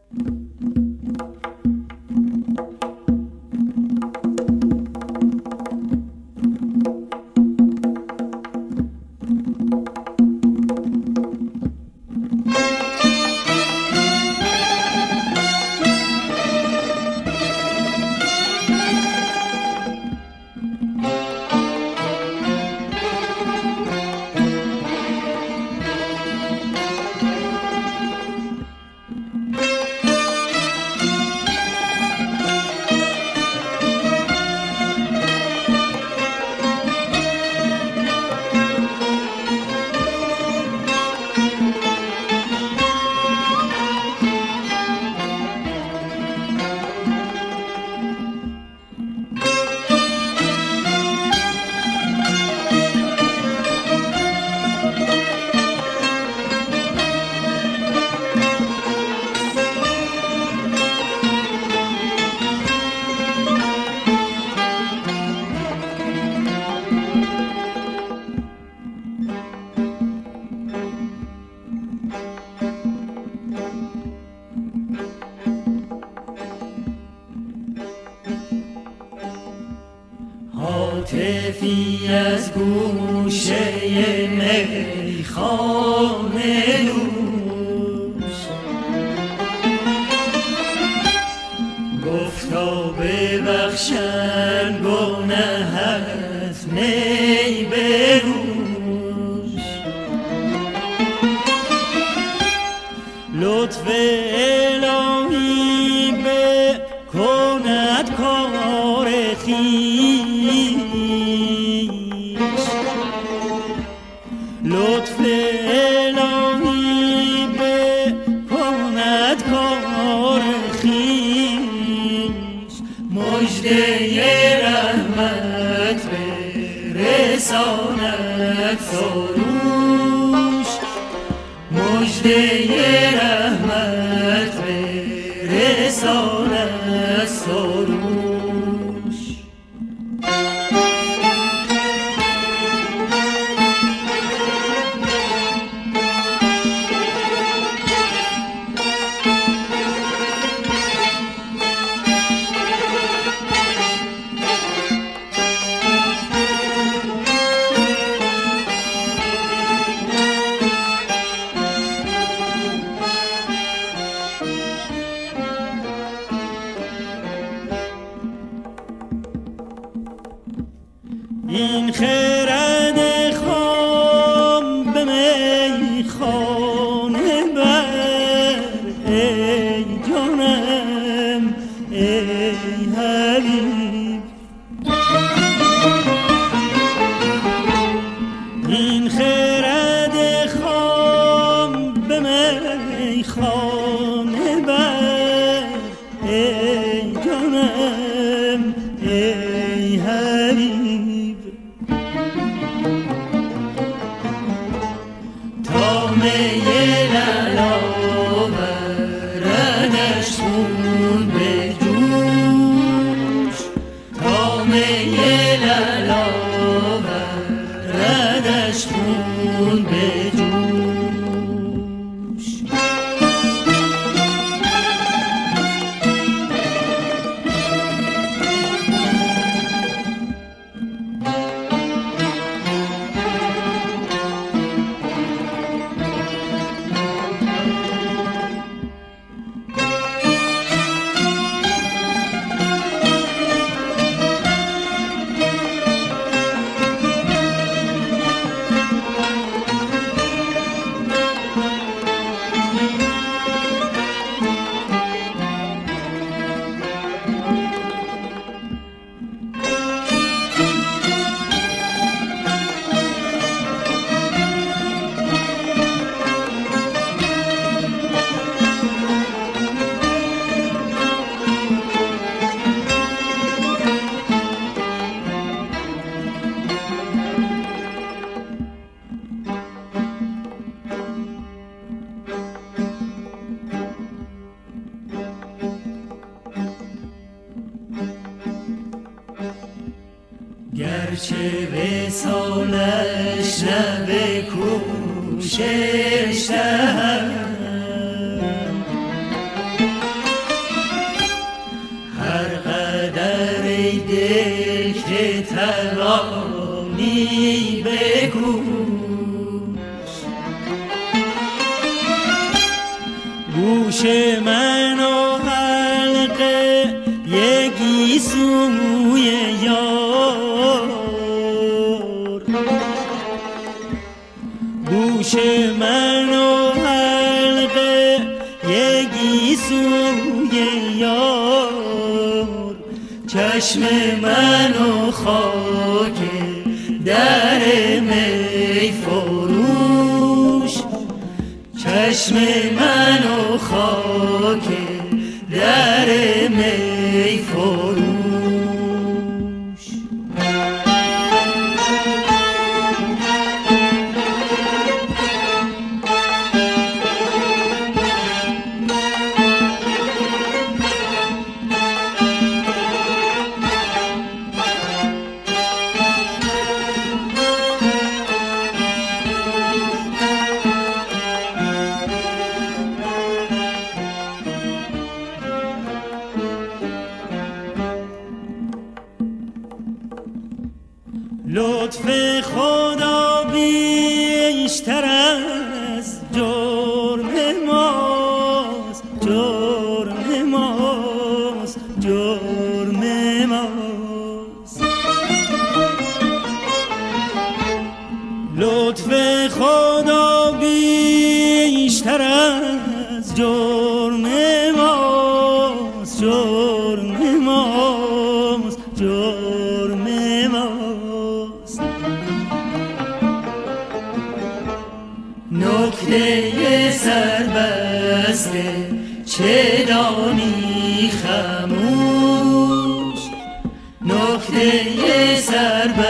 هاتفی از گوشه میخانه دوش گفتا ببخشن گناهت می بروش لطف الهی بکند کار خویش لطف الهی بکند کار خویش مژده رحمت برساند سروش مژده رحمت برساند سروش این خرد خام به میخانه بر ای جانم ای حبیب این خرد خام به میخانه بر ای جانم ای حبیب تا می للا بردش خون به جوش تا می للا بردش خون به جوش گرچه وصالش نه به کوشش دهم دل که ترانی بگوش، گوش من و حلقه یکی سوی یار، گوش من و حلقه یکی سوی یار، چشم من و خاک در می فروش، چشم من و خاک در می فروش. لطف خدا بیشتر از جرم ماست، جرم ماست، جرم ماست. لطف خدا بیشتر از جرم ماست، جرم ماست، جرم ماست. نکته سربسته چه دانی خموش، نکته سربسته